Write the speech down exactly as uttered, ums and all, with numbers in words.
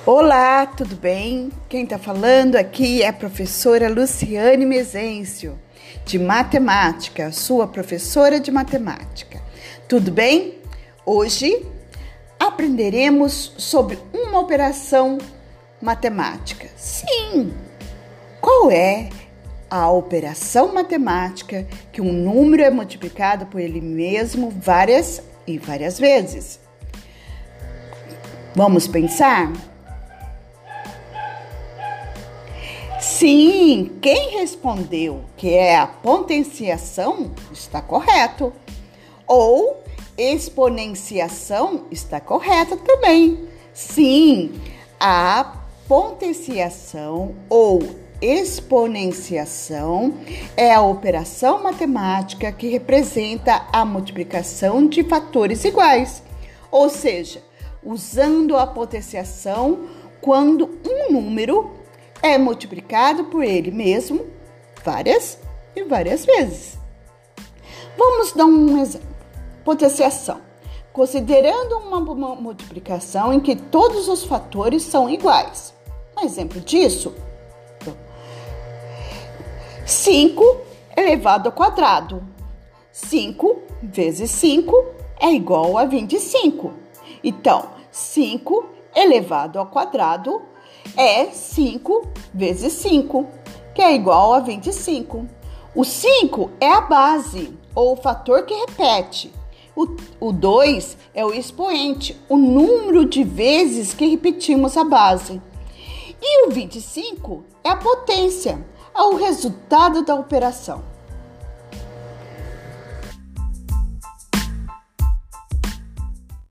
Olá, tudo bem? Quem está falando aqui é a professora Luciane Mezencio, de matemática, sua professora de matemática. Tudo bem? Hoje aprenderemos sobre uma operação matemática. Sim! Qual é a operação matemática que um número é multiplicado por ele mesmo várias e várias vezes? Vamos pensar? Sim, quem respondeu que é a potenciação está correto. Ou exponenciação está correta também. Sim, a potenciação ou exponenciação é a operação matemática que representa a multiplicação de fatores iguais. Ou seja, usando a potenciação quando um número é multiplicado por ele mesmo várias e várias vezes. Vamos dar um exemplo. Potenciação. Considerando uma multiplicação em que todos os fatores são iguais. Um exemplo disso, cinco elevado ao quadrado. cinco vezes cinco é igual a vinte e cinco. Então, cinco elevado ao quadrado é cinco vezes cinco, que é igual a vinte e cinco. O cinco é a base, ou o fator que repete. O dois é o expoente, o número de vezes que repetimos a base. E o vinte e cinco é a potência, é o resultado da operação.